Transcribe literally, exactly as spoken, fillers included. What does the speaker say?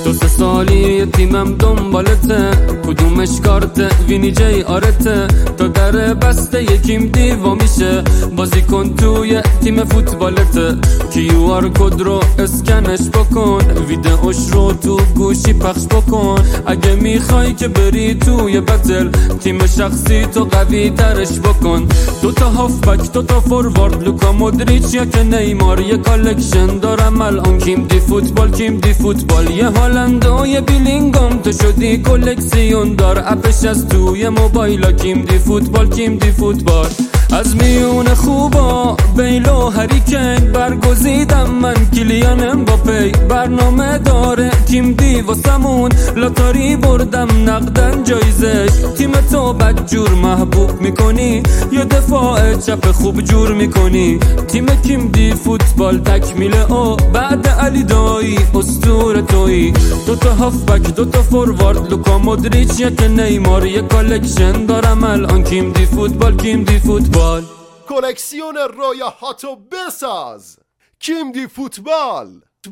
دو سه سالی تیمم دنبالته، کدومش کارته وینی جی آرته، تا در بسته یکیم دیوا میشه، بازی کن توی تیم فوتبالته، کیو آر کد رو اسکنش بکن، ویدئوش رو تو گوشی پخش بکن، اگه میخوای که بری توی بتل تیم شخصی تو قوی ترش بکن. دوتا هافبک دوتا فوروارد، لوکا مودریچ یا که نیمار، یه کالکشن دارم الان کیم دی فوتبال کیم دی فوتبال، یه هالند و یه بیلینگام، تو شدی کلکسیون دار، اپش از توی موبایلا کیم دی فوتبال کیم دی فوتبال. از میون خوبا بیل و هریکین برگزیدم من، کلیان امباپی برنامه داره تیم دی واسمون، لاتاری بردم نقدن جایزش، تیم تو بدجور محبوب میکنی یا دفاع چپ خوب جور میکنی، تیم کیم دی فوتبال تکمیله او بعد علی دایی اسطوره تویی، دوتا هافبک دوتا فوروارد، لوکا مودریچ یک نیمار، یه کالکشن دارم الان کیم دی فوتبال کیم دی فوتبال. کلکسیون رویاهاتو بساز، کیم دی فوتبال.